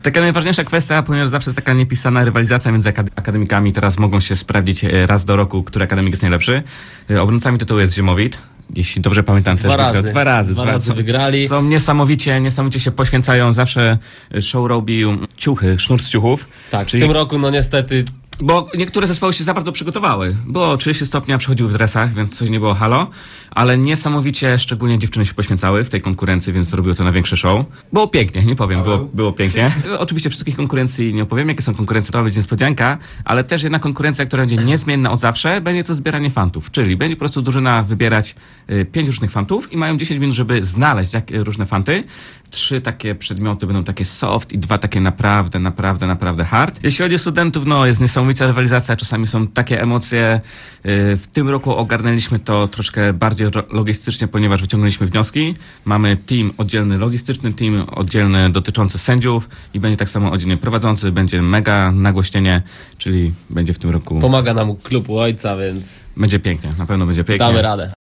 Taka najważniejsza kwestia, ponieważ zawsze jest taka niepisana rywalizacja między akademikami. Teraz mogą się sprawdzić raz do roku, który akademik jest najlepszy. Obrońcami tytułu jest Ziemowit. Jeśli dobrze pamiętam, też dwa razy wygrali. Są niesamowicie się poświęcają. Zawsze show robił ciuchy, sznur z ciuchów. Tak, czyli w tym roku no niestety... Bo niektóre zespoły się za bardzo przygotowały. Było 30 stopni, a przychodziły w dresach, więc coś nie było halo. Ale niesamowicie, szczególnie dziewczyny się poświęcały w tej konkurencji, więc zrobiły to na większe show. Było pięknie, nie powiem, było pięknie. Oczywiście wszystkich konkurencji nie opowiem, jakie są konkurencje, to ma być niespodzianka, ale też jedna konkurencja, która będzie niezmienna od zawsze, będzie to zbieranie fantów. Czyli będzie po prostu drużyna wybierać 5 różnych fantów i mają 10 minut, żeby znaleźć różne fanty. 3 takie przedmioty będą takie soft i 2 takie naprawdę hard. Jeśli chodzi o studentów, no jest niesamowita rywalizacja, czasami są takie emocje. W tym roku ogarnęliśmy to troszkę bardziej logistycznie, ponieważ wyciągnęliśmy wnioski. Mamy team oddzielny logistyczny, team oddzielny dotyczący sędziów i będzie tak samo oddzielnie prowadzący, będzie mega nagłośnienie, czyli będzie w tym roku... Pomaga nam klub u ojca, więc... Będzie pięknie, na pewno będzie pięknie. Damy radę.